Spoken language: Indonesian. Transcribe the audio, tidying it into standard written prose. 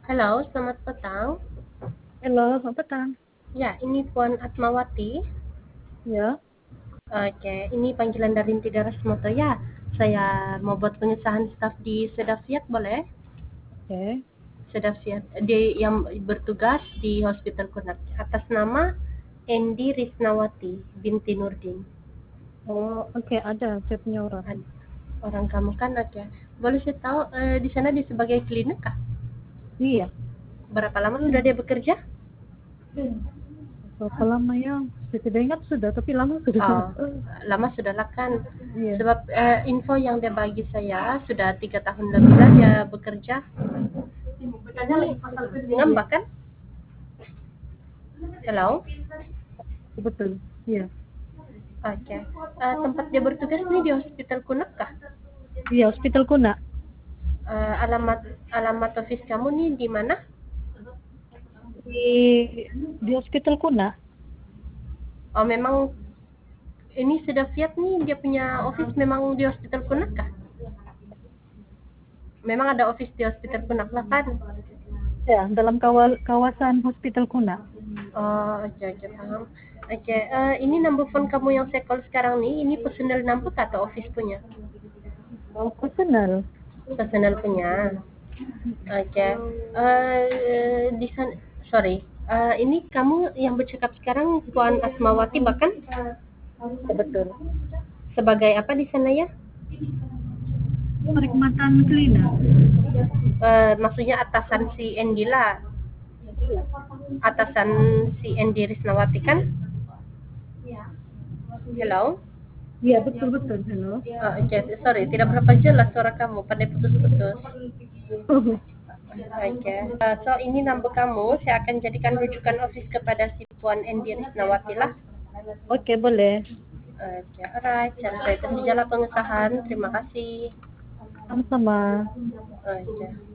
Halo, selamat petang. Halo, selamat petang. Ya, ini Puan Atmawati. Ya, Oke, ini panggilan dari Inti Daras Moto ya. Saya mau buat pengesahan staf di Sedafiat, boleh? oke. Sedafiat, yang bertugas di Hospital Kunak. Atas nama Endi Risnawati binti Nurdin. Oh, oke, ada saya punya orang. Orang kamu kan, oke. Boleh saya tahu di sana di sebagai klinik kah? Iya, Berapa lama sudah dia bekerja? berapa lama ya? Saya tidak ingat sudah, tapi lama sudah. Oh, lama sudahlah kan. Iya, Sebab info yang dia bagi saya sudah 3 tahun lebih lah dia bekerja. Ini ngambak kan? Hello? betul. Iya, Oke. Tempat dia bertugas ini di Hospital Kunak kah? iya, Hospital Kuna. Alamat alamat office kamu nih di mana? Di Hospital Kuna. Oh, memang ini sudah Fiat nih dia punya office memang di Hospital Kunak kah? Memang ada office di Hospital Kunak lah kan? Ya, dalam kawasan Hospital Kuna. Oh, oke oke paham. Oke, ini number phone kamu yang saya call sekarang nih, ini personal number kah atau office punya? Oh, personal. Personal punya. Oke. Di sana, sorry. Ini kamu yang bercakap sekarang Puan Asmawati bahkan Ya, betul. sebagai apa di sana ya? Perkhidmatan Kelina. Maksudnya atasan si Endi lah, Iya, atasan si Endi Risnawati kan? Hello? iya, betul, betul. Halo. Oke, sorry, tidak berapa jelas suara kamu, pandai putus-putus. Oke. So ini number kamu, saya akan jadikan rujukan office kepada si Puan Endi Risnawati lah. Oke, boleh. Oke, alright. Saya terus jalan pengesahan. Terima kasih. Sama-sama. Oke.